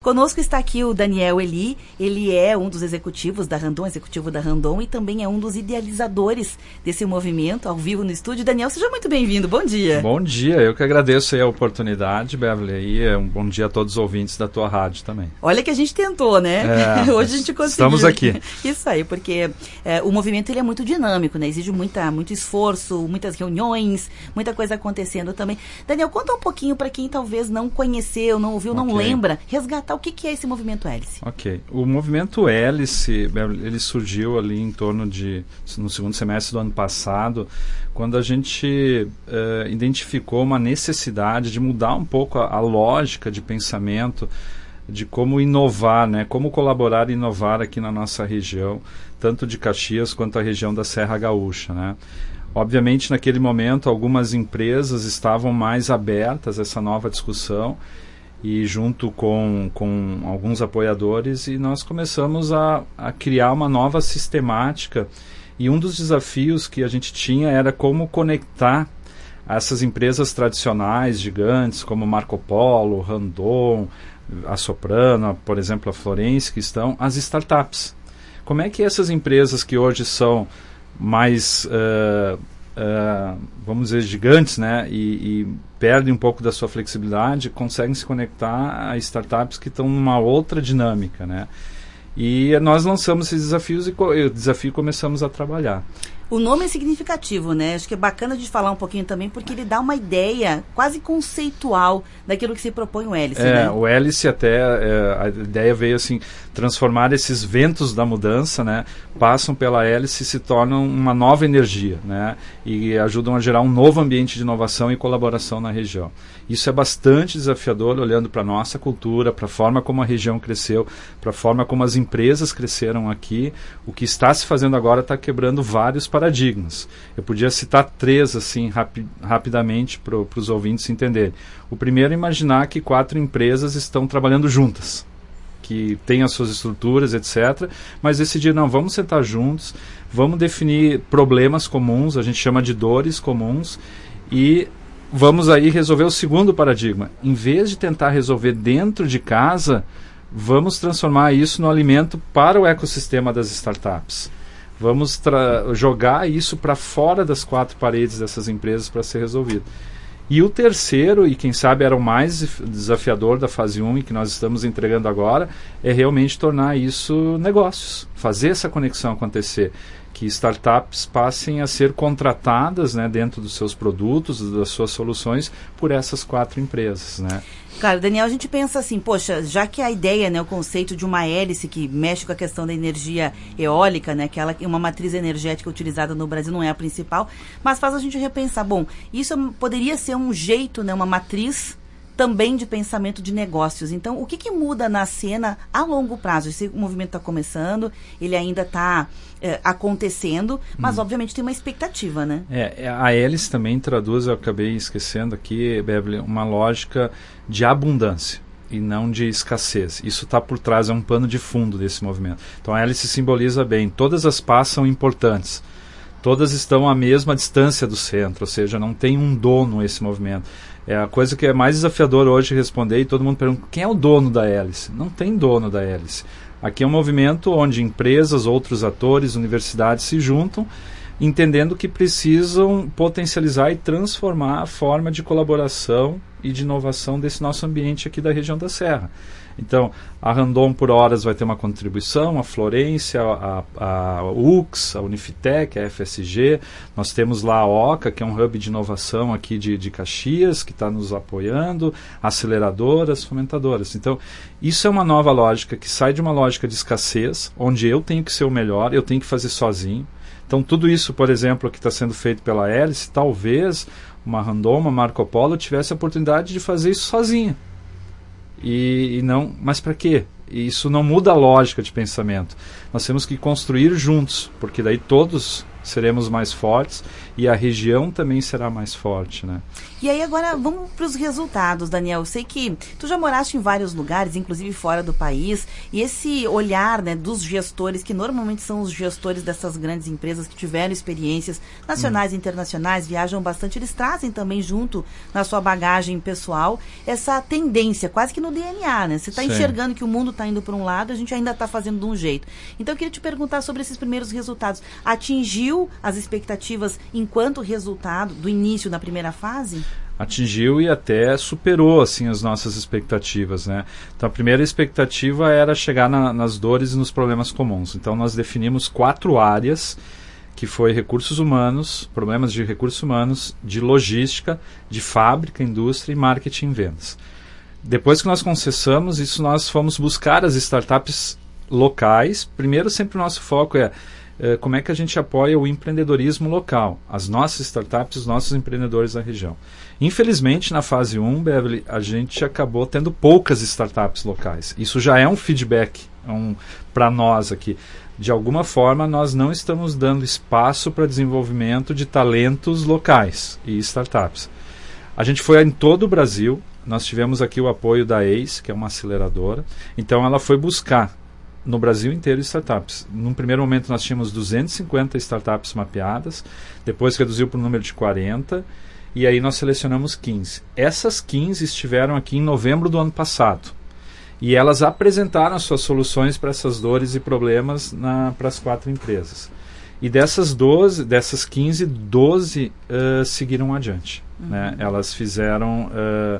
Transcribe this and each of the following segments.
Conosco está aqui o Daniel Eli, ele é um dos executivos da Randon, executivo da Randon, e também é um dos idealizadores desse movimento ao vivo no estúdio. Daniel, seja muito bem-vindo, bom dia. Bom dia, eu que agradeço aí a oportunidade, Beverly, e um bom dia a todos os ouvintes da tua rádio também. Olha que a gente tentou, né? Hoje a gente conseguiu. Estamos aqui. Isso aí, porque o movimento ele é muito dinâmico, né? Exige muito esforço, muitas reuniões, muita coisa acontecendo também. Daniel, conta um pouquinho para quem talvez não conheceu, não ouviu, não lembra, resgatar o que é esse movimento Hélice? Ok. O movimento Hélice, ele surgiu ali em torno no segundo semestre do ano passado, quando a gente identificou uma necessidade de mudar um pouco a lógica de pensamento, de como inovar, né? Como colaborar e inovar aqui na nossa região, tanto de Caxias quanto a região da Serra Gaúcha, né? Obviamente, naquele momento, algumas empresas estavam mais abertas a essa nova discussão, e junto com alguns apoiadores, e nós começamos a criar uma nova sistemática, e um dos desafios que a gente tinha era como conectar essas empresas tradicionais, gigantes, como Marco Polo, Randon, a Soprano, por exemplo, a Florence, que estão as startups. Como é que essas empresas que hoje são mais, vamos dizer, gigantes, né, e perdem um pouco da sua flexibilidade, conseguem se conectar a startups que estão numa outra dinâmica, né? E nós lançamos esses desafios e o desafio começamos a trabalhar. O nome é significativo, né? Acho que é bacana de falar um pouquinho também, porque ele dá uma ideia quase conceitual daquilo que se propõe o Hélice, né? O Hélice até, a ideia veio assim, transformar esses ventos da mudança, né? Passam pela hélice e se tornam uma nova energia, né? E ajudam a gerar um novo ambiente de inovação e colaboração na região. Isso é bastante desafiador, olhando para a nossa cultura, para a forma como a região cresceu, para a forma como as empresas cresceram aqui. O que está se fazendo agora está quebrando vários paradigmas. Eu podia citar 3 assim, rapidamente para os ouvintes entenderem. O primeiro é imaginar que 4 empresas estão trabalhando juntas, que têm as suas estruturas, etc., mas decidir, não, vamos sentar juntos, vamos definir problemas comuns, a gente chama de dores comuns, e vamos aí resolver o segundo paradigma. Em vez de tentar resolver dentro de casa, vamos transformar isso no alimento para o ecossistema das startups. Vamos jogar isso para fora das 4 paredes dessas empresas para ser resolvido. E o terceiro, e quem sabe era o mais desafiador da fase 1 e que nós estamos entregando agora, é realmente tornar isso negócios, fazer essa conexão acontecer, que startups passem a ser contratadas, né, dentro dos seus produtos, das suas soluções, por essas 4 empresas, né? Claro, Daniel, a gente pensa assim, poxa, já que a ideia, né, o conceito de uma hélice que mexe com a questão da energia eólica, né, que ela é uma matriz energética utilizada no Brasil, não é a principal, mas faz a gente repensar, bom, isso poderia ser um jeito, né, uma matriz também de pensamento de negócios. Então, o que muda na cena a longo prazo? Esse movimento está começando, ele ainda está acontecendo, mas obviamente tem uma expectativa, né? A hélice também traduz, eu acabei esquecendo aqui, Beverly, uma lógica de abundância e não de escassez. Isso está por trás, é um pano de fundo desse movimento. Então a hélice simboliza bem, todas as pás são importantes, todas estão à mesma distância do centro, ou seja, não tem um dono esse movimento. É a coisa que é mais desafiadora hoje responder, e todo mundo pergunta, quem é o dono da hélice? Não tem dono da hélice. Aqui é um movimento onde empresas, outros atores, universidades se juntam, entendendo que precisam potencializar e transformar a forma de colaboração e de inovação desse nosso ambiente aqui da região da Serra. Então, a Randon por horas vai ter uma contribuição, a Florence, a UX, a Unifitec, a FSG. Nós temos lá a OCA, que é um hub de inovação aqui de Caxias, que está nos apoiando, aceleradoras, fomentadoras. Então, isso é uma nova lógica que sai de uma lógica de escassez, onde eu tenho que ser o melhor, eu tenho que fazer sozinho. Então, tudo isso, por exemplo, que está sendo feito pela Hélice, talvez uma Randon, uma Marco Polo tivesse a oportunidade de fazer isso sozinha. E não, mas para quê? Isso não muda a lógica de pensamento. Nós temos que construir juntos, porque daí todos seremos mais fortes e a região também será mais forte, né? E aí agora vamos para os resultados, Daniel. Eu sei que tu já moraste em vários lugares, inclusive fora do país, e esse olhar, né, dos gestores, que normalmente são os gestores dessas grandes empresas que tiveram experiências nacionais e internacionais, viajam bastante, eles trazem também junto na sua bagagem pessoal essa tendência, quase que no DNA, né? Você está enxergando que o mundo está indo para um lado, a gente ainda está fazendo de um jeito. Então eu queria te perguntar sobre esses primeiros resultados. Atingiu as expectativas enquanto resultado do início da primeira fase? Atingiu e até superou assim as nossas expectativas, né? Então a primeira expectativa era chegar nas dores e nos problemas comuns. Então nós definimos 4 áreas, que foi recursos humanos, problemas de recursos humanos, de logística, de fábrica, indústria e marketing e vendas. Depois que nós concessamos isso, nós fomos buscar as startups locais. Primeiro, sempre o nosso foco é como é que a gente apoia o empreendedorismo local, as nossas startups, os nossos empreendedores da região. Infelizmente, na fase 1, Beverly, a gente acabou tendo poucas startups locais. Isso já é um feedback para nós aqui. De alguma forma, nós não estamos dando espaço para desenvolvimento de talentos locais e startups. A gente foi em todo o Brasil, nós tivemos aqui o apoio da ACE, que é uma aceleradora, então ela foi buscar no Brasil inteiro startups. Num primeiro momento nós tínhamos 250 startups mapeadas, depois reduziu para o número de 40, e aí nós selecionamos 15. Essas 15 estiveram aqui em novembro do ano passado. E elas apresentaram as suas soluções para essas dores e problemas para as 4 empresas. E dessas 15, 12 seguiram adiante. Né? Elas fizeram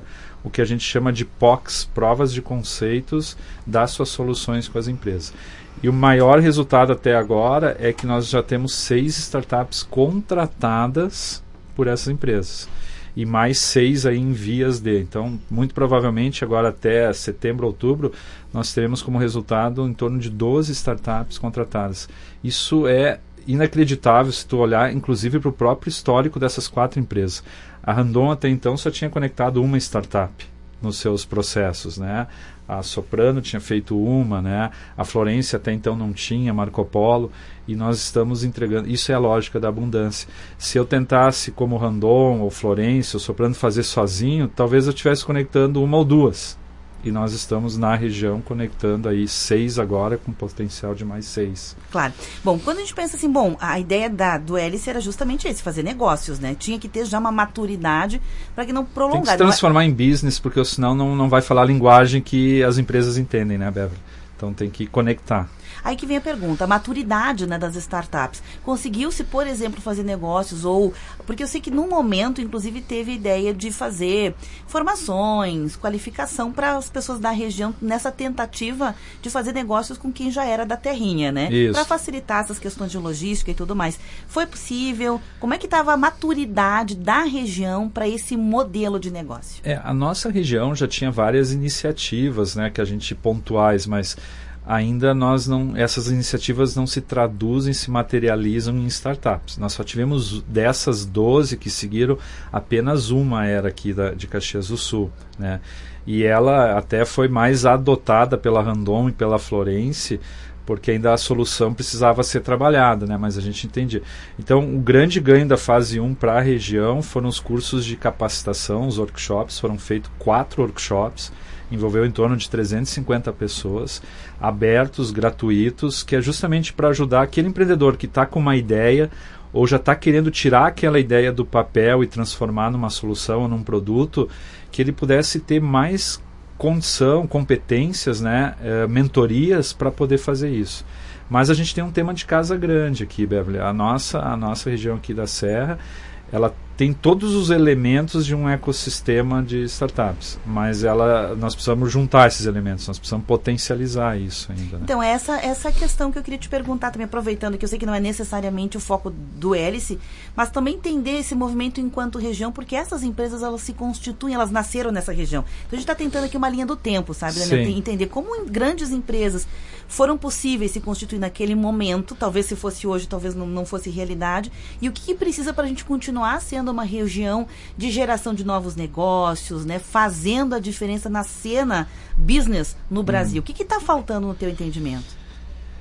o que a gente chama de POCs, provas de conceitos das suas soluções com as empresas. E o maior resultado até agora é que nós já temos 6 startups contratadas por essas empresas. E mais 6 aí em vias de. Então, muito provavelmente, agora até setembro, outubro, nós teremos como resultado em torno de 12 startups contratadas. Isso é inacreditável se tu olhar, inclusive, para o próprio histórico dessas 4 empresas. A Randon até então só tinha conectado uma startup nos seus processos, né? A Soprano tinha feito uma, né? A Florência até então não tinha, Marco Polo, e nós estamos entregando. Isso é a lógica da abundância. Se eu tentasse, como Randon, ou Florência, ou Soprano, fazer sozinho, talvez eu estivesse conectando uma ou 2. E nós estamos na região conectando aí 6 agora, com potencial de mais 6. Claro. Bom, quando a gente pensa assim, a ideia do Hélice era justamente esse, fazer negócios, né? Tinha que ter já uma maturidade para que não prolongasse. Tem que se transformar em business, porque senão não vai falar a linguagem que as empresas entendem, né, Beverly? Então tem que conectar. Aí que vem a pergunta, a maturidade, né, das startups. Conseguiu-se, por exemplo, fazer negócios porque eu sei que num momento, inclusive, teve a ideia de fazer formações, qualificação para as pessoas da região nessa tentativa de fazer negócios com quem já era da terrinha, né? Para facilitar essas questões de logística e tudo mais. Foi possível? Como é que estava a maturidade da região para esse modelo de negócio? A nossa região já tinha várias iniciativas, né, que a gente pontuais, mas ainda essas iniciativas não se traduzem, se materializam em startups. Nós só tivemos dessas 12 que seguiram, apenas uma era aqui de Caxias do Sul, né? E ela até foi mais adotada pela Randon e pela Florence, porque ainda a solução precisava ser trabalhada, né? Mas a gente entendia. Então, o grande ganho da fase 1 para a região foram os cursos de capacitação, os workshops. Foram feitos 4 workshops, envolveu em torno de 350 pessoas, abertos, gratuitos, que é justamente para ajudar aquele empreendedor que está com uma ideia ou já está querendo tirar aquela ideia do papel e transformar numa solução ou num produto, que ele pudesse ter mais condição, competências, né, mentorias para poder fazer isso. Mas a gente tem um tema de casa grande aqui, Beverly. A nossa região aqui da Serra, ela tem todos os elementos de um ecossistema de startups, mas nós precisamos juntar esses elementos, nós precisamos potencializar isso ainda. Né? Então, essa questão que eu queria te perguntar também, aproveitando que eu sei que não é necessariamente o foco do Hélice, mas também entender esse movimento enquanto região, porque essas empresas, elas se constituem, elas nasceram nessa região. Então, a gente está tentando aqui uma linha do tempo, sabe, Daniel? Entender como grandes empresas foram possíveis se constituir naquele momento, talvez se fosse hoje, talvez não fosse realidade, e o que precisa para a gente continuar sendo uma região de geração de novos negócios, né, fazendo a diferença na cena business no Brasil. O que está faltando no teu entendimento?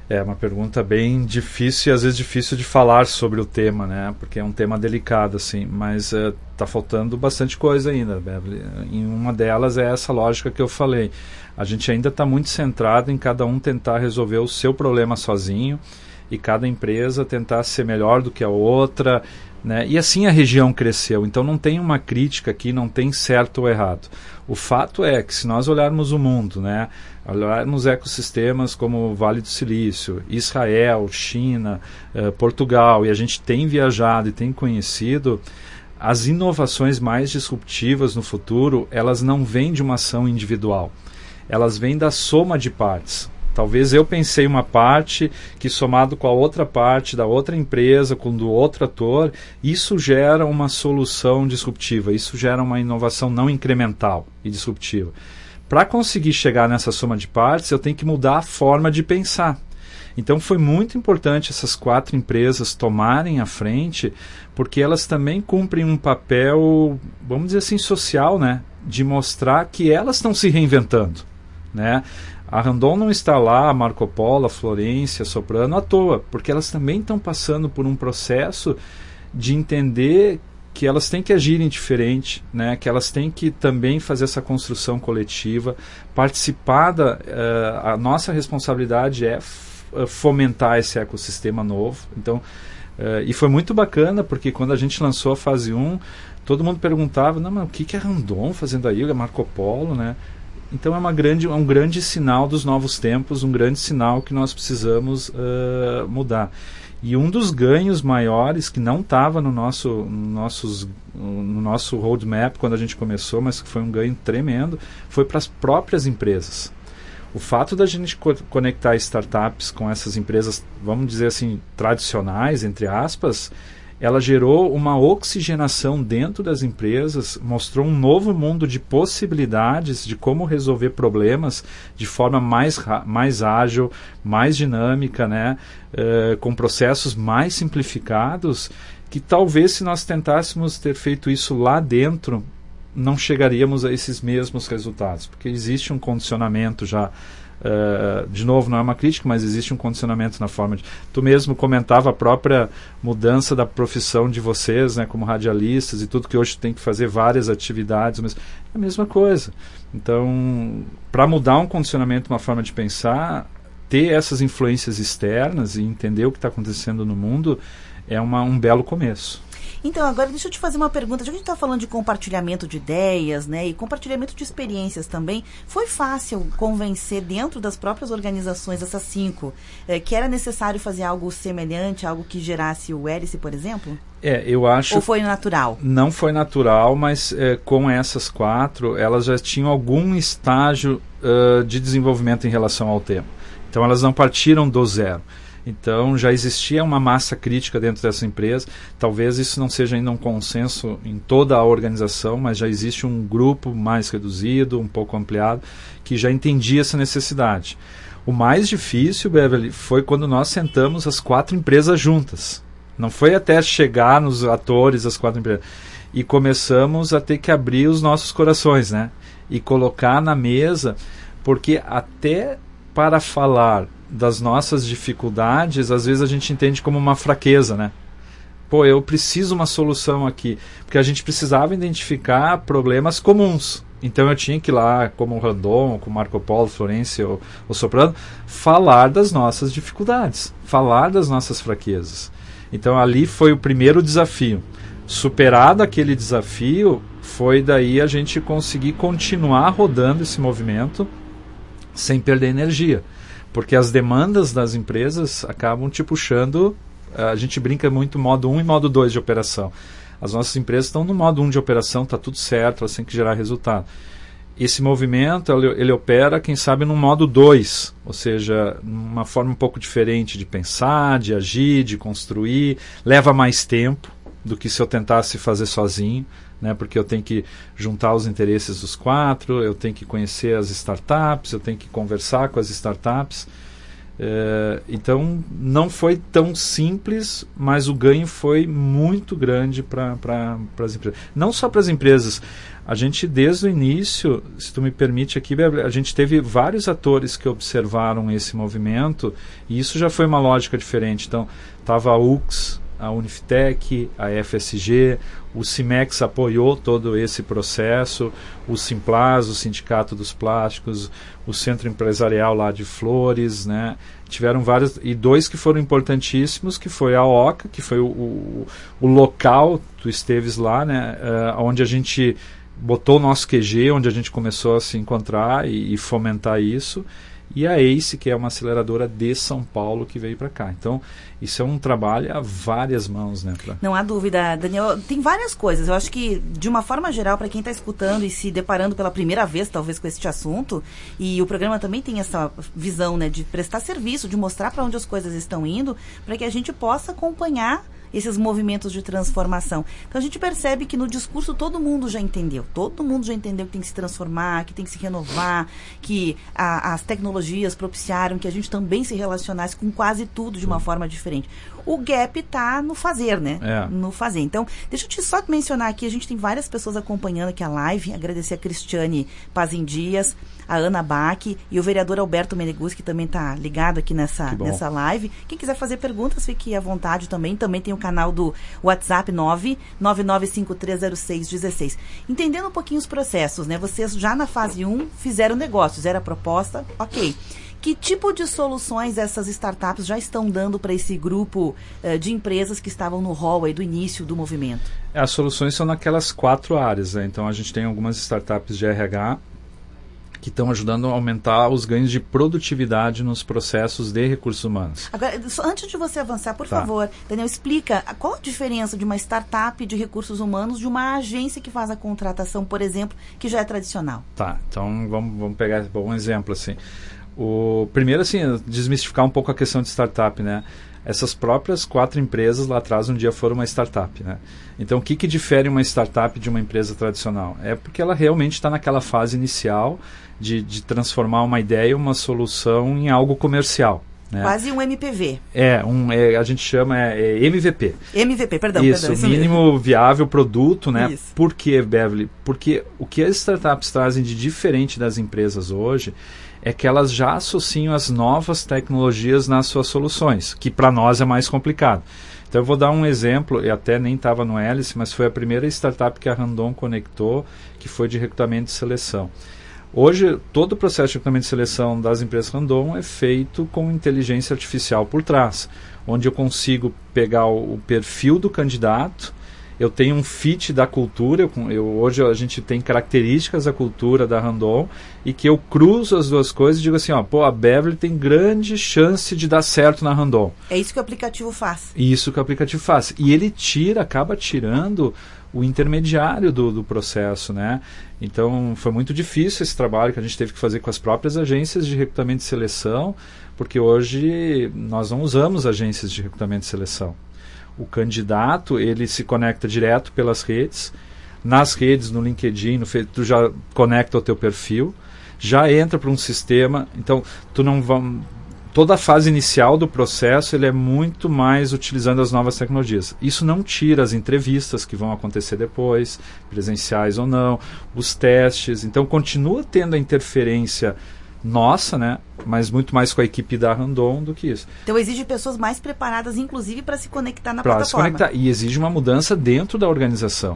É uma pergunta bem difícil e às vezes difícil de falar sobre o tema, né? Porque é um tema delicado, assim, mas está faltando bastante coisa ainda, Beverly. E uma delas é essa lógica que eu falei. A gente ainda está muito centrado em cada um tentar resolver o seu problema sozinho e cada empresa tentar ser melhor do que a outra, né? E assim a região cresceu. Então não tem uma crítica aqui, não tem certo ou errado. O fato é que se nós olharmos o mundo, né, olharmos ecossistemas como o Vale do Silício, Israel, China, Portugal, e a gente tem viajado e tem conhecido, as inovações mais disruptivas no futuro, elas não vêm de uma ação individual. Elas vêm da soma de partes. Talvez eu pensei uma parte que somado com a outra parte da outra empresa, com do outro ator, isso gera uma solução disruptiva, isso gera uma inovação não incremental e disruptiva. Para conseguir chegar nessa soma de partes, eu tenho que mudar a forma de pensar. Então foi muito importante essas 4 empresas tomarem a frente, porque elas também cumprem um papel, vamos dizer assim, social, né? De mostrar que elas estão se reinventando, né? A Randon não está lá, a Marco Polo, a Florência, a Soprano à toa, porque elas também estão passando por um processo de entender que elas têm que agirem diferente, né? Que elas têm que também fazer essa construção coletiva, participar a nossa responsabilidade é fomentar esse ecossistema novo. Então, e foi muito bacana, porque quando a gente lançou a fase 1, todo mundo perguntava, não, mas o que é a Randon fazendo aí, a Marco Polo, né? Então é um grande sinal dos novos tempos, um grande sinal que nós precisamos mudar. E um dos ganhos maiores, que não estava no nosso roadmap quando a gente começou, mas que foi um ganho tremendo, foi para as próprias empresas. O fato da gente conectar startups com essas empresas, vamos dizer assim, tradicionais, entre aspas, ela gerou uma oxigenação dentro das empresas, mostrou um novo mundo de possibilidades de como resolver problemas de forma mais ágil, mais dinâmica, né? Com processos mais simplificados, que talvez se nós tentássemos ter feito isso lá dentro, não chegaríamos a esses mesmos resultados, porque existe um condicionamento já. De novo, não é uma crítica, mas existe um condicionamento na forma de... Tu mesmo comentava a própria mudança da profissão de vocês, né, como radialistas e tudo, que hoje tem que fazer várias atividades, mas é a mesma coisa. Então, para mudar um condicionamento, uma forma de pensar, ter essas influências externas e entender o que está acontecendo no mundo é um belo começo. Então, agora deixa eu te fazer uma pergunta. Já que a gente está falando de compartilhamento de ideias, né, e compartilhamento de experiências também, foi fácil convencer dentro das próprias organizações, essas 5, que era necessário fazer algo semelhante, algo que gerasse o hélice, por exemplo? Eu acho... Ou foi natural? Não foi natural, mas com essas 4, elas já tinham algum estágio de desenvolvimento em relação ao tema. Então, elas não partiram do zero. Então já existia uma massa crítica dentro dessa empresa. Talvez isso não seja ainda um consenso em toda a organização, mas já existe um grupo mais reduzido, um pouco ampliado, que já entendia essa necessidade. O mais difícil, Beverly, foi quando nós sentamos as 4 empresas juntas. Não foi até chegar nos atores, as 4 empresas. E começamos a ter que abrir os nossos corações, né? E colocar na mesa, porque até para falar das nossas dificuldades, às vezes a gente entende como uma fraqueza, né? Pô, eu preciso uma solução aqui. Porque a gente precisava identificar problemas comuns. Então eu tinha que ir lá, como o Randon, como Marco Polo, Florência ou Soprano, falar das nossas dificuldades, falar das nossas fraquezas. Então ali foi o primeiro desafio. Superado aquele desafio, foi daí a gente conseguir continuar rodando esse movimento sem perder energia. Porque as demandas das empresas acabam te puxando, a gente brinca muito modo 1 e modo 2 de operação. As nossas empresas estão no modo 1 de operação, está tudo certo, elas têm que gerar resultado. Esse movimento, ele opera, quem sabe, no modo 2, ou seja, uma forma um pouco diferente de pensar, de agir, de construir, leva mais tempo do que se eu tentasse fazer sozinho, né? Porque eu tenho que juntar os interesses dos 4, eu tenho que conhecer as startups, eu tenho que conversar com as startups. Então, não foi tão simples, mas o ganho foi muito grande para as empresas. Não só para as empresas. A gente, desde o início, se tu me permite aqui, a gente teve vários atores que observaram esse movimento, e isso já foi uma lógica diferente. Então, estava a UX, a Uniftec, a FSG, o Cimex apoiou todo esse processo, o Simplas, o Sindicato dos Plásticos, o Centro Empresarial lá de Flores, né? Tiveram vários, e dois que foram importantíssimos, que foi a OCA, que foi o local, tu esteves lá, né? Onde a gente botou o nosso QG, onde a gente começou a se encontrar e fomentar isso, e a ACE, que é uma aceleradora de São Paulo, que veio para cá. Então, isso é um trabalho a várias mãos, né? Não há dúvida, Daniel. Tem várias coisas. Eu acho que, de uma forma geral, para quem está escutando e se deparando pela primeira vez, talvez, com este assunto, e o programa também tem essa visão, né, de prestar serviço, de mostrar para onde as coisas estão indo, para que a gente possa acompanhar esses movimentos de transformação. Então a gente percebe que no discurso todo mundo já entendeu que tem que se transformar, que tem que se renovar, que as tecnologias propiciaram que a gente também se relacionasse com quase tudo de uma forma diferente. O gap está no fazer, né? No fazer. Então, deixa eu te só mencionar aqui, a gente tem várias pessoas acompanhando aqui a live, agradecer a Cristiane Pazin Dias, a Ana Bach e o vereador Alberto Meneguzzi, que também está ligado aqui nessa live. Quem quiser fazer perguntas, fique à vontade também. Também tem o canal do WhatsApp 999530616. Entendendo um pouquinho os processos, né? Vocês já na fase 1 fizeram negócio, fizeram a proposta, ok. Que tipo de soluções essas startups já estão dando para esse grupo de empresas que estavam no hall aí do início do movimento? As soluções são naquelas 4 áreas, né? Então a gente tem algumas startups de RH que estão ajudando a aumentar os ganhos de produtividade nos processos de recursos humanos. Agora, antes de você avançar, por favor, Daniel, explica qual a diferença de uma startup de recursos humanos de uma agência que faz a contratação, por exemplo, que já é tradicional. Tá, então vamos pegar um exemplo assim. Primeiro, assim, desmistificar um pouco a questão de startup, né? Essas próprias 4 empresas lá atrás um dia foram uma startup, né? Então, o que difere uma startup de uma empresa tradicional? É porque ela realmente está naquela fase inicial de transformar uma ideia, uma solução em algo comercial. Né? Quase um MPV. A gente chama MVP. MVP, perdão. Isso mínimo viável produto, né? Isso. Por que, Beverly? Porque o que as startups trazem de diferente das empresas hoje é que elas já associam as novas tecnologias nas suas soluções, que para nós é mais complicado. Então eu vou dar um exemplo, e até nem estava no Hélice, mas foi a primeira startup que a Randon conectou, que foi de recrutamento e seleção. Hoje, todo o processo de recrutamento e seleção das empresas Randon é feito com inteligência artificial por trás, onde eu consigo pegar o perfil do candidato, eu tenho um fit da cultura, hoje a gente tem características da cultura da Randon, e que eu cruzo as duas coisas e digo assim, a Beverly tem grande chance de dar certo na Randon. É isso que o aplicativo faz. Isso que o aplicativo faz. E ele acaba tirando o intermediário do processo, né? Então, foi muito difícil esse trabalho que a gente teve que fazer com as próprias agências de recrutamento e seleção, porque hoje nós não usamos agências de recrutamento e seleção. O candidato, ele se conecta direto pelas redes, nas redes, no LinkedIn, no Facebook, tu já conecta o teu perfil, já entra para um sistema, então toda a fase inicial do processo ele é muito mais utilizando as novas tecnologias. Isso não tira as entrevistas que vão acontecer depois, presenciais ou não, os testes, então continua tendo a interferência nossa, né? Mas muito mais com a equipe da Randon do que isso. Então exige pessoas mais preparadas, inclusive, para se conectar na plataforma. Se conectar. E exige uma mudança dentro da organização.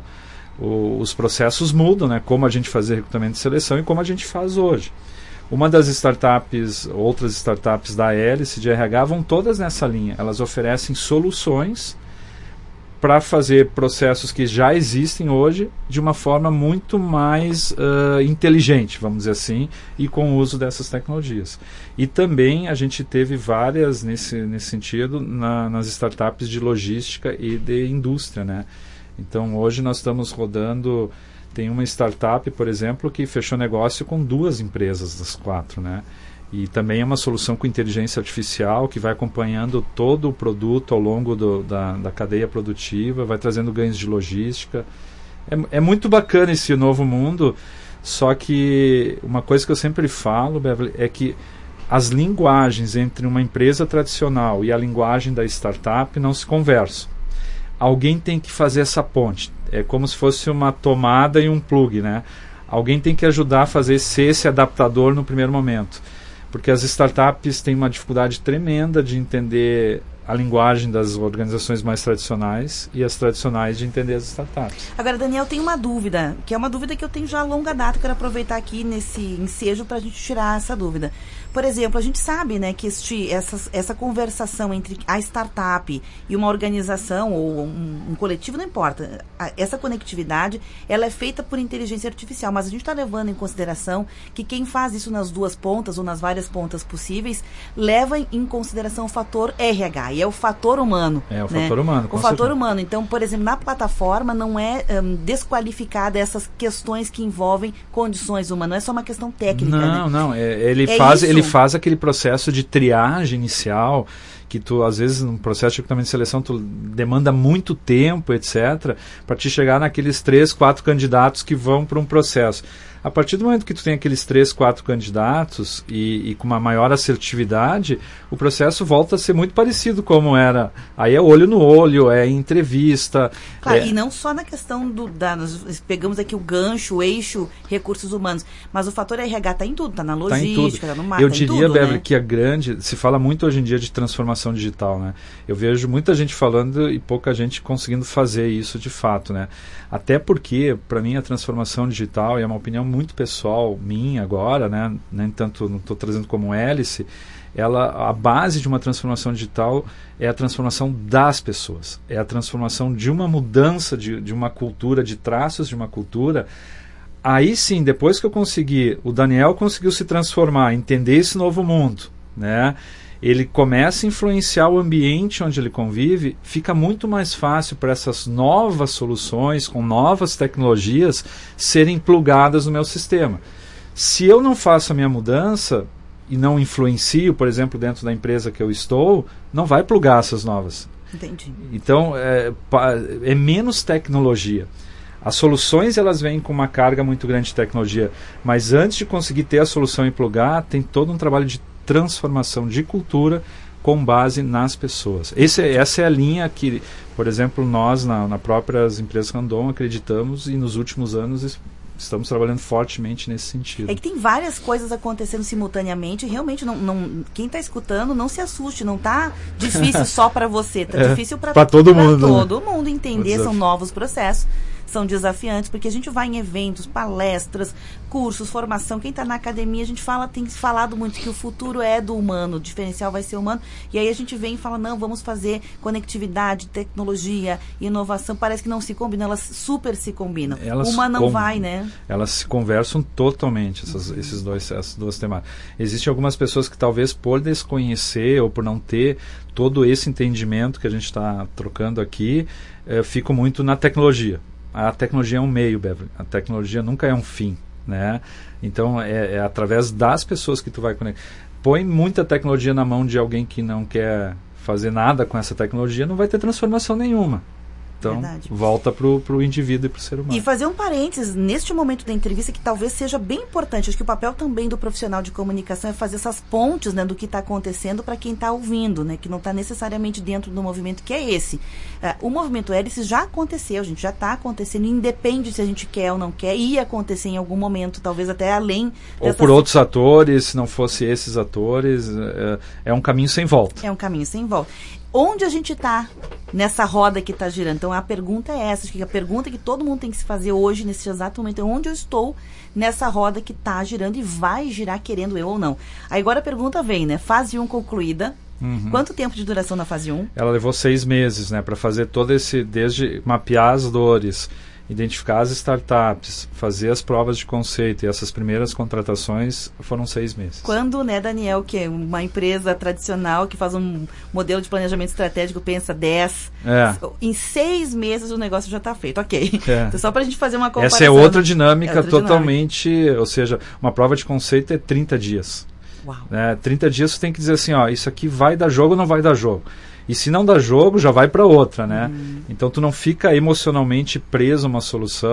Os processos mudam, né? Como a gente fazia recrutamento de seleção e como a gente faz hoje. Uma das startups, outras startups da Hélice de RH vão todas nessa linha. Elas oferecem soluções para fazer processos que já existem hoje de uma forma muito mais inteligente, vamos dizer assim, e com o uso dessas tecnologias. E também a gente teve várias nesse sentido nas startups de logística e de indústria, né? Então hoje nós estamos rodando, tem uma startup, por exemplo, que fechou negócio com 2 empresas das 4, né? E também é uma solução com inteligência artificial que vai acompanhando todo o produto ao longo da cadeia produtiva, vai trazendo ganhos de logística. É muito bacana esse novo mundo, só que uma coisa que eu sempre falo, Beverly, é que as linguagens entre uma empresa tradicional e a linguagem da startup não se conversam. Alguém tem que fazer essa ponte. É como se fosse uma tomada e um plug, né? Alguém tem que ajudar a fazer esse adaptador no primeiro momento. Porque as startups têm uma dificuldade tremenda de entender a linguagem das organizações mais tradicionais e as tradicionais de entender as startups. Agora, Daniel, tem uma dúvida, que é uma dúvida que eu tenho já a longa data, quero aproveitar aqui nesse ensejo para a gente tirar essa dúvida. Por exemplo, a gente sabe, né, que essa conversação entre a startup e uma organização ou um coletivo, não importa, essa conectividade, ela é feita por inteligência artificial, mas a gente está levando em consideração que quem faz isso nas duas pontas ou nas várias pontas possíveis, leva em consideração o fator RH, e é o fator humano. É o né? fator humano. O fator humano. Então, por exemplo, na plataforma não é desqualificada essas questões que envolvem condições humanas, não é só uma questão técnica. Não, ele faz aquele processo de triagem inicial, que tu, às vezes, no processo de recrutamento de seleção, tu demanda muito tempo, etc., para te chegar naqueles 3, 4 candidatos que vão para um processo. A partir do momento que tu tem aqueles 3, 4 candidatos e com uma maior assertividade, o processo volta a ser muito parecido como era. Aí é olho no olho, é entrevista. Claro, e não só na questão nós pegamos aqui o gancho, o eixo, recursos humanos, mas o fator RH está em tudo, está na logística, está no marketing. Eu diria, Beverly, que se fala muito hoje em dia de transformação digital, né? Eu vejo muita gente falando e pouca gente conseguindo fazer isso de fato, né? Até porque, para mim, a transformação digital, e é uma opinião muito pessoal minha agora, né? Nem tanto, não estou trazendo como hélice, a base de uma transformação digital é a transformação das pessoas, é a transformação de uma mudança de uma cultura, de traços de uma cultura. Aí sim, depois que o Daniel conseguiu se transformar, entender esse novo mundo, né? Ele começa a influenciar o ambiente onde ele convive, fica muito mais fácil para essas novas soluções, com novas tecnologias, serem plugadas no meu sistema. Se eu não faço a minha mudança e não influencio, por exemplo, dentro da empresa que eu estou, não vai plugar essas novas. Entendi. Então, é menos tecnologia. As soluções, elas vêm com uma carga muito grande de tecnologia, mas antes de conseguir ter a solução e plugar, tem todo um trabalho de transformação de cultura com base nas pessoas. Essa é a linha que, por exemplo, nós, na próprias empresas Randon, acreditamos e nos últimos anos estamos trabalhando fortemente nesse sentido. É que tem várias coisas acontecendo simultaneamente e realmente quem está escutando não se assuste, não está difícil só para você, está difícil para todo mundo. Todo mundo entender, são novos processos. São desafiantes, porque a gente vai em eventos, palestras, cursos, formação. Quem está na academia, a gente tem falado muito que o futuro é do humano, o diferencial vai ser humano. E aí a gente vem e fala, não, vamos fazer conectividade, tecnologia, inovação. Parece que não se combinam, elas super se combinam. Uma não vai, né? Elas se conversam totalmente, essas duas temáticas. Existem algumas pessoas que talvez por desconhecer ou por não ter todo esse entendimento que a gente está trocando aqui, ficam muito na tecnologia. A tecnologia é um meio, Beverly. A tecnologia nunca é um fim, né? Então, é através das pessoas que tu vai conectar. Põe muita tecnologia na mão de alguém que não quer fazer nada com essa tecnologia, não vai ter transformação nenhuma. Então, volta para o indivíduo e para o ser humano. E fazer um parênteses, neste momento da entrevista, que talvez seja bem importante, acho que o papel também do profissional de comunicação é fazer essas pontes, né, do que está acontecendo para quem está ouvindo, né, que não está necessariamente dentro do movimento que é esse. O movimento hélice já aconteceu, gente, já está acontecendo, independe se a gente quer ou não quer, ia acontecer em algum momento, talvez até além. Ou por outros atores, se não fosse esses atores, é um caminho sem volta. É um caminho sem volta. Onde a gente está nessa roda que está girando? Então, a pergunta é essa. Acho que a pergunta que todo mundo tem que se fazer hoje, nesse exato momento, é onde eu estou nessa roda que está girando e vai girar, querendo eu ou não. Aí agora a pergunta vem, né? Fase 1 concluída. Uhum. Quanto tempo de duração na fase 1? Ela levou 6 meses, né? Para fazer todo desde mapear as dores, identificar as startups, fazer as provas de conceito, e essas primeiras contratações foram 6 meses. Quando, né, Daniel, que é uma empresa tradicional que faz um modelo de planejamento estratégico, pensa 10, em 6 meses o negócio já está feito, ok. Então, só para a gente fazer uma comparação. Essa é outra dinâmica totalmente, ou seja, uma prova de conceito é 30 dias. Uau. 30 dias você tem que dizer assim, ó, isso aqui vai dar jogo ou não vai dar jogo. E se não dá jogo, já vai para outra, né? Então tu não fica emocionalmente preso a uma solução.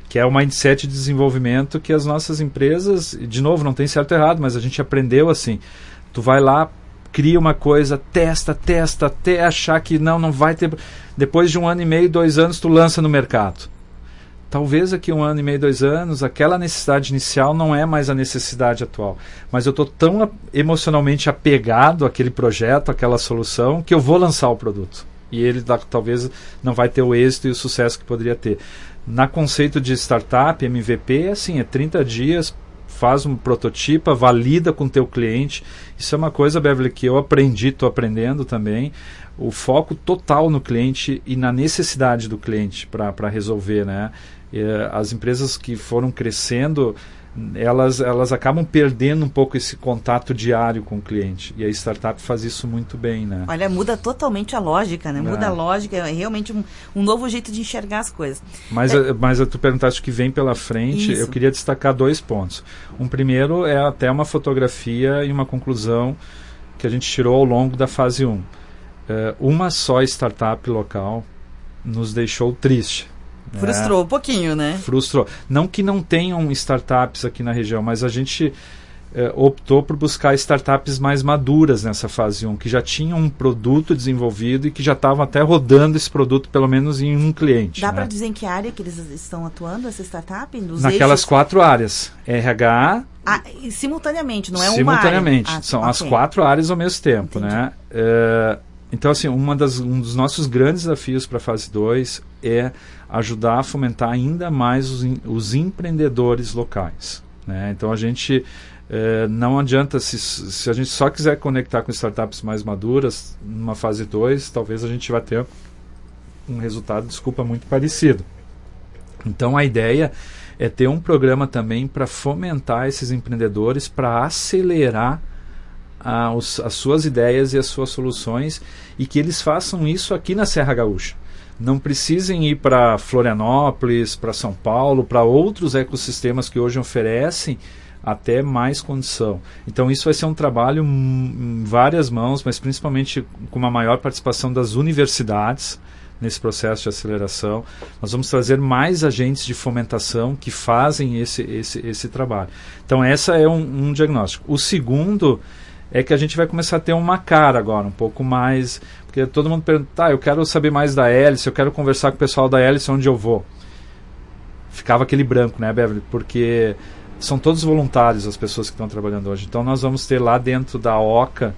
que é o mindset de desenvolvimento que as nossas empresas, de novo, não tem certo ou errado, mas a gente aprendeu assim, tu vai lá, cria uma coisa, testa, até achar que não vai ter... Depois de 1 ano e meio, 2 anos, tu lança no mercado. Talvez aqui 1 ano e meio, 2 anos, aquela necessidade inicial não é mais a necessidade atual. Mas eu estou tão emocionalmente apegado àquele projeto, àquela solução, que eu vou lançar o produto. E ele talvez não vai ter o êxito e o sucesso que poderia ter. Na conceito de startup, MVP, assim, é 30 dias, faz um prototipo, valida com o teu cliente. Isso é uma coisa, Beverly, que eu aprendi, estou aprendendo também. O foco total no cliente e na necessidade do cliente para resolver, né? As empresas que foram crescendo, elas acabam perdendo um pouco esse contato diário com o cliente. E a startup faz isso muito bem, né? Olha, muda totalmente a lógica, né? Muda a lógica, é realmente um novo jeito de enxergar as coisas. Mas tu perguntaste o que vem pela frente, eu queria destacar 2 pontos. Um primeiro é até uma fotografia e uma conclusão que a gente tirou ao longo da fase 1. Uma só startup local nos deixou triste. Frustrou um pouquinho, né? Frustrou. Não que não tenham startups aqui na região, mas a gente optou por buscar startups mais maduras nessa fase 1, que já tinham um produto desenvolvido e que já estavam até rodando esse produto, pelo menos em um cliente. Dá para dizer em que área que eles estão atuando, essa startup? Naquelas eixos? 4 áreas. RH... simultaneamente, não é simultaneamente. uma área? São as 4 áreas ao mesmo tempo, né? Então, assim, um dos nossos grandes desafios para a fase 2 é ajudar a fomentar ainda mais os empreendedores locais, né? Então, a gente não adianta, se a gente só quiser conectar com startups mais maduras, numa fase 2, talvez a gente vá ter um resultado, muito parecido. Então, a ideia é ter um programa também para fomentar esses empreendedores, para acelerar as suas ideias e as suas soluções, e que eles façam isso aqui na Serra Gaúcha. Não precisem ir para Florianópolis, para São Paulo, para outros ecossistemas que hoje oferecem até mais condição. Então isso vai ser um trabalho em várias mãos, mas principalmente com uma maior participação das universidades nesse processo de aceleração. Nós vamos trazer mais agentes de fomentação que fazem esse trabalho. Então esse é um diagnóstico. O segundo é que a gente vai começar a ter uma cara agora, um pouco mais... Porque todo mundo pergunta, eu quero saber mais da Hélice, eu quero conversar com o pessoal da Hélice, onde eu vou? Ficava aquele branco, né, Beverly? Porque são todos voluntários as pessoas que estão trabalhando hoje. Então nós vamos ter lá dentro da OCA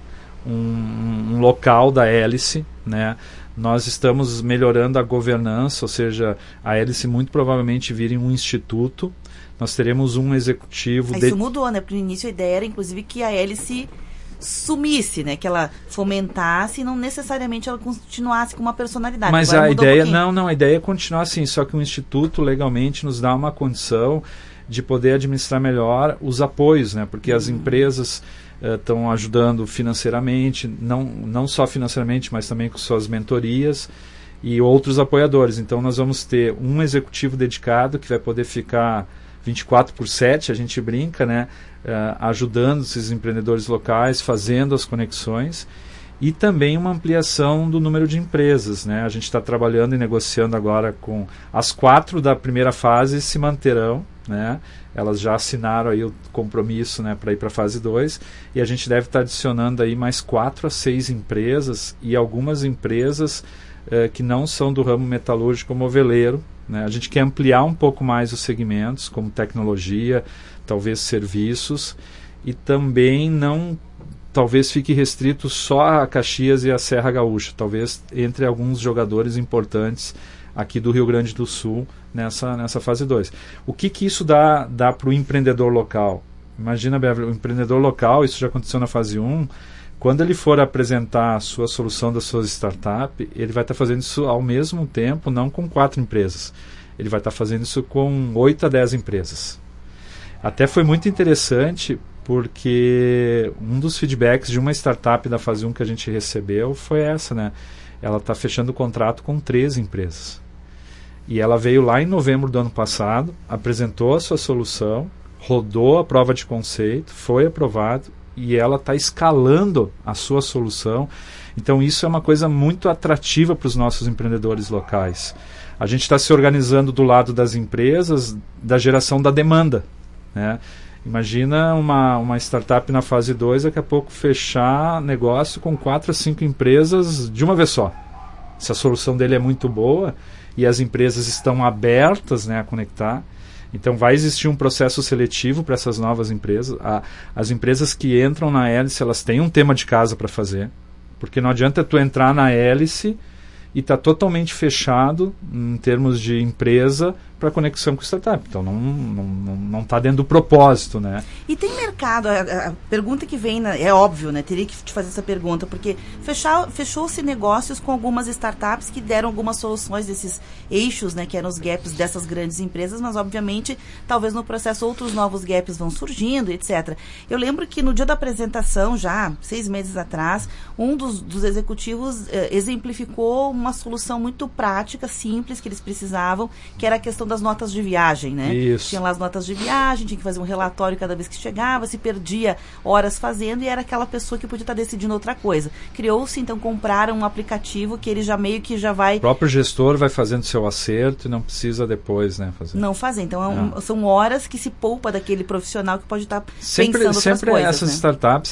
um local da Hélice, né? Nós estamos melhorando a governança, ou seja, a Hélice muito provavelmente vira um instituto. Nós teremos um executivo... Isso mudou, né? Porque no início a ideia era, inclusive, que a Hélice sumisse, né? Que ela fomentasse e não necessariamente ela continuasse com uma personalidade. Mas a ideia, a ideia é continuar assim, só que o Instituto legalmente nos dá uma condição de poder administrar melhor os apoios, né? Porque as empresas estão ajudando financeiramente, não só financeiramente, mas também com suas mentorias e outros apoiadores. Então nós vamos ter um executivo dedicado que vai poder ficar 24/7, a gente brinca, né? Ajudando esses empreendedores locais, fazendo as conexões, e também uma ampliação do número de empresas, né? A gente está trabalhando e negociando agora com as 4 da primeira fase, se manterão, né? Elas já assinaram aí o compromisso, né, para ir para a fase 2, e a gente deve estar adicionando aí mais 4 a 6 empresas, e algumas empresas que não são do ramo metalúrgico ou moveleiro, né? A gente quer ampliar um pouco mais os segmentos, como tecnologia, talvez serviços, e também talvez fique restrito só a Caxias e a Serra Gaúcha, talvez entre alguns jogadores importantes aqui do Rio Grande do Sul nessa fase 2. O que isso dá para o empreendedor local? Imagina, Beverly, o empreendedor local, isso já aconteceu na fase 1, quando ele for apresentar a sua solução da sua startup, ele vai estar fazendo isso ao mesmo tempo, não com 4 empresas. Ele vai estar fazendo isso com 8 a 10 empresas. Até foi muito interessante, porque um dos feedbacks de uma startup da fase 1 que a gente recebeu foi essa, né? Ela está fechando o contrato com 13 empresas. E ela veio lá em novembro do ano passado, apresentou a sua solução, rodou a prova de conceito, foi aprovado, e ela está escalando a sua solução. Então isso é uma coisa muito atrativa para os nossos empreendedores locais. A gente está se organizando do lado das empresas, da geração da demanda, né? Imagina uma startup na fase 2, daqui a pouco fechar negócio com 4 a 5 empresas de uma vez só. Se a solução dele é muito boa e as empresas estão abertas, né, a conectar, então vai existir um processo seletivo para essas novas empresas. As empresas que entram na hélice, elas têm um tema de casa para fazer, porque não adianta tu entrar na hélice e está totalmente fechado em termos de empresa para conexão com startup. Então não está dentro do propósito, né? E tem mercado, a pergunta que vem, é óbvio, né? Teria que te fazer essa pergunta, porque fechou-se negócios com algumas startups que deram algumas soluções desses eixos, né? Que eram os gaps dessas grandes empresas, mas obviamente, talvez no processo outros novos gaps vão surgindo, etc. Eu lembro que no dia da apresentação, já 6 meses atrás, um dos executivos exemplificou uma solução muito prática, simples, que eles precisavam, que era a questão das notas de viagem, né? Isso. Tinha lá as notas de viagem, tinha que fazer um relatório cada vez que chegava, se perdia horas fazendo e era aquela pessoa que podia estar decidindo outra coisa. Criou-se, então, compraram um aplicativo que ele já meio que já vai... O próprio gestor vai fazendo seu acerto e não precisa depois, né, fazer. Não fazer. Então, são horas que se poupa daquele profissional que pode estar pensando outras sempre coisas. Essas né? Startups,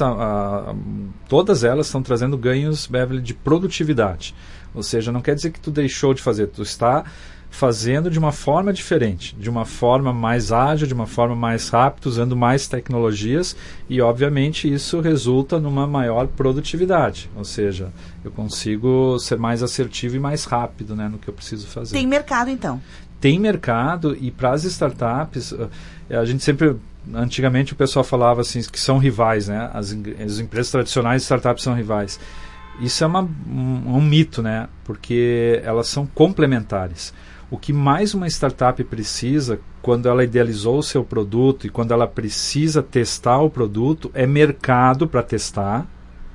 todas elas estão trazendo ganhos, Beverly, de produtividade. Ou seja, não quer dizer que tu deixou de fazer, tu está fazendo de uma forma diferente, de uma forma mais ágil, de uma forma mais rápida, usando mais tecnologias e, obviamente, isso resulta numa maior produtividade. Ou seja, eu consigo ser mais assertivo e mais rápido, né, no que eu preciso fazer. Tem mercado, então? Tem mercado e para as startups, a gente sempre... Antigamente o pessoal falava assim, que são rivais, né? As empresas tradicionais e startups são rivais. Isso é um mito, né? Porque elas são complementares. O que mais uma startup precisa, quando ela idealizou o seu produto e quando ela precisa testar o produto, é mercado para testar.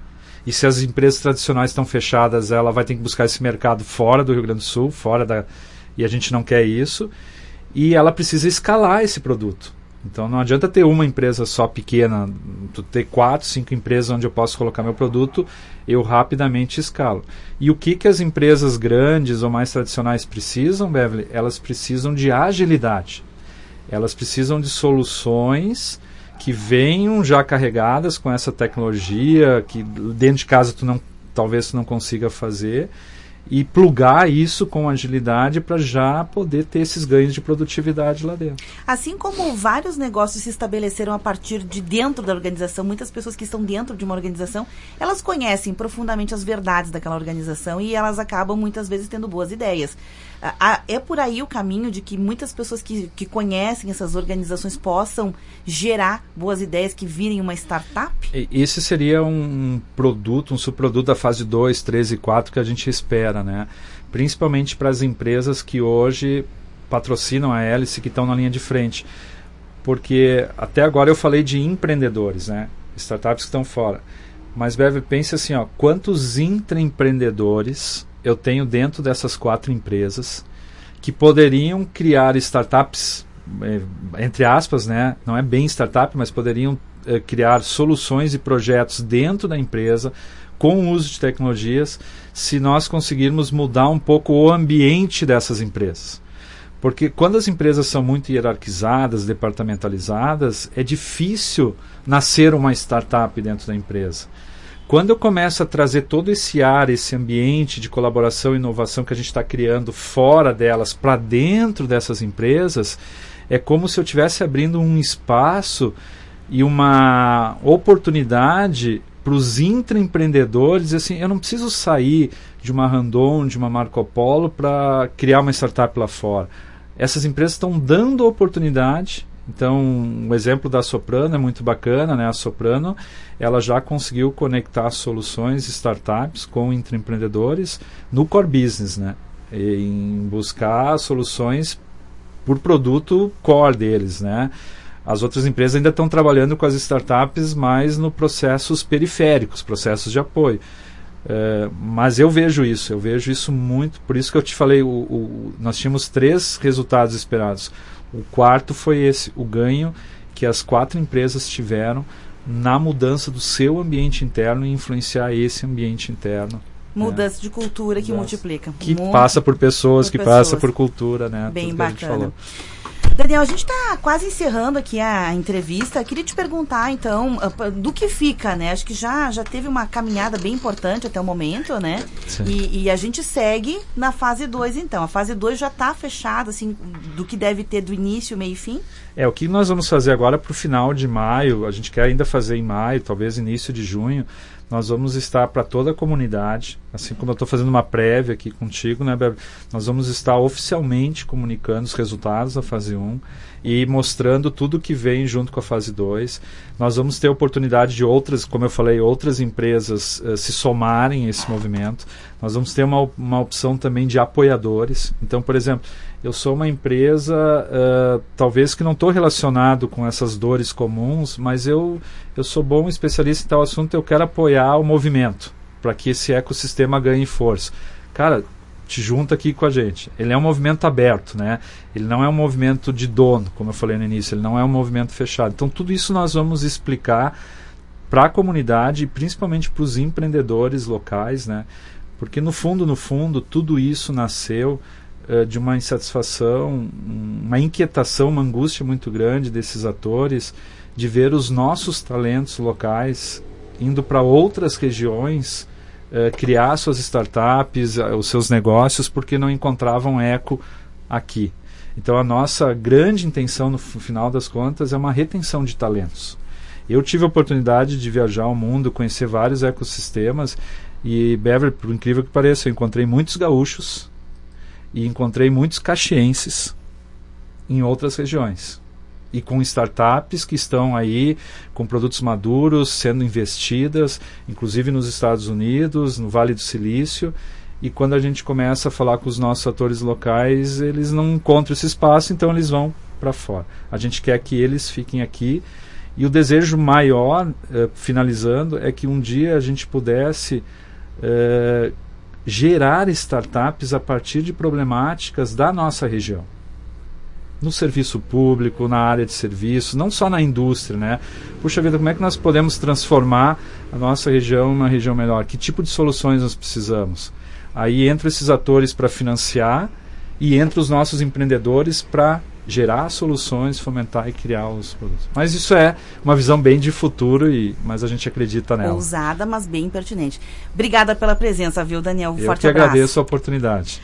E se as empresas tradicionais estão fechadas, ela vai ter que buscar esse mercado fora do Rio Grande do Sul, e a gente não quer isso. E ela precisa escalar esse produto. Então não adianta ter uma empresa só pequena, tu ter 4, 5 empresas onde eu posso colocar meu produto, eu rapidamente escalo. E o que as empresas grandes ou mais tradicionais precisam, Beverly? Elas precisam de agilidade. Elas precisam de soluções que venham já carregadas com essa tecnologia, que dentro de casa talvez tu não consiga fazer, e plugar isso com agilidade para já poder ter esses ganhos de produtividade lá dentro. Assim como vários negócios se estabeleceram a partir de dentro da organização, muitas pessoas que estão dentro de uma organização, elas conhecem profundamente as verdades daquela organização e elas acabam muitas vezes tendo boas ideias. É por aí o caminho de que muitas pessoas que conhecem essas organizações possam gerar boas ideias que virem uma startup? Esse seria um produto, um subproduto da fase 2, 3 e 4 que a gente espera, né? Principalmente para as empresas que hoje patrocinam a hélice, que estão na linha de frente. Porque até agora eu falei de empreendedores, né? Startups que estão fora. Mas, Beverly, pense assim, quantos intraempreendedores eu tenho dentro dessas 4 empresas que poderiam criar startups, entre aspas, né? Não é bem startup, mas poderiam criar soluções e projetos dentro da empresa com o uso de tecnologias, se nós conseguirmos mudar um pouco o ambiente dessas empresas. Porque quando as empresas são muito hierarquizadas, departamentalizadas, é difícil nascer uma startup dentro da empresa. Quando eu começo a trazer todo esse ar, esse ambiente de colaboração e inovação que a gente está criando fora delas, para dentro dessas empresas, é como se eu estivesse abrindo um espaço e uma oportunidade para os intraempreendedores. Assim, eu não preciso sair de uma Randon, de uma Marco Polo para criar uma startup lá fora. Essas empresas estão dando oportunidade. Então, o exemplo da Soprano é muito bacana, né? A Soprano, ela já conseguiu conectar soluções startups com intraempreendedores no core business, né? Em buscar soluções por produto core deles, né? As outras empresas ainda estão trabalhando com as startups mais no processos periféricos, processos de apoio. Mas eu vejo isso muito, por isso que eu te falei, nós tínhamos 3 resultados esperados. O quarto foi esse, o ganho que as 4 empresas tiveram na mudança do seu ambiente interno e influenciar esse ambiente interno. Mudança de cultura que multiplica. Que passa por pessoas, passa por cultura, né? Bem bacana. Daniel, a gente está quase encerrando aqui a entrevista. Queria te perguntar, então, do que fica, né? Acho que já teve uma caminhada bem importante até o momento, né? E a gente segue na fase 2, então. A fase 2 já está fechada, assim, do que deve ter do início, meio e fim? O que nós vamos fazer agora para o final de maio, a gente quer ainda fazer em maio, talvez início de junho, nós vamos estar para toda a comunidade, assim como eu estou fazendo uma prévia aqui contigo, né, Bebe? Nós vamos estar oficialmente comunicando os resultados da fase 1 e mostrando tudo que vem junto com a fase 2. Nós vamos ter a oportunidade de outras, como eu falei, outras empresas se somarem a esse movimento. Nós vamos ter uma opção também de apoiadores. Então, por exemplo, eu sou uma empresa, talvez que não estou relacionado com essas dores comuns, mas eu sou bom especialista em tal assunto, eu quero apoiar o movimento para que esse ecossistema ganhe força. Cara, te junta aqui com a gente. Ele é um movimento aberto, né? Ele não é um movimento de dono, como eu falei no início, ele não é um movimento fechado. Então, tudo isso nós vamos explicar para a comunidade e principalmente para os empreendedores locais, né? Porque no fundo, tudo isso nasceu de uma insatisfação, uma inquietação, uma angústia muito grande desses atores de ver os nossos talentos locais indo para outras regiões criar suas startups, os seus negócios, porque não encontravam eco aqui. Então a nossa grande intenção no final das contas é uma retenção de talentos. Eu tive a oportunidade de viajar ao mundo, conhecer vários ecossistemas e, Beverly, por incrível que pareça, eu encontrei muitos gaúchos e encontrei muitos caxienses em outras regiões. E com startups que estão aí com produtos maduros, sendo investidas, inclusive nos Estados Unidos, no Vale do Silício. E quando a gente começa a falar com os nossos atores locais, eles não encontram esse espaço, então eles vão para fora. A gente quer que eles fiquem aqui. E o desejo maior, finalizando, é que um dia a gente pudesse gerar startups a partir de problemáticas da nossa região. No serviço público, na área de serviço, não só na indústria, né? Puxa vida, como é que nós podemos transformar a nossa região numa região melhor? Que tipo de soluções nós precisamos? Aí entram esses atores para financiar e entram os nossos empreendedores para gerar soluções, fomentar e criar os produtos. Mas isso é uma visão bem de futuro, mas a gente acredita nela. Ousada, mas bem pertinente. Obrigada pela presença, viu, Daniel? Eu que agradeço a oportunidade.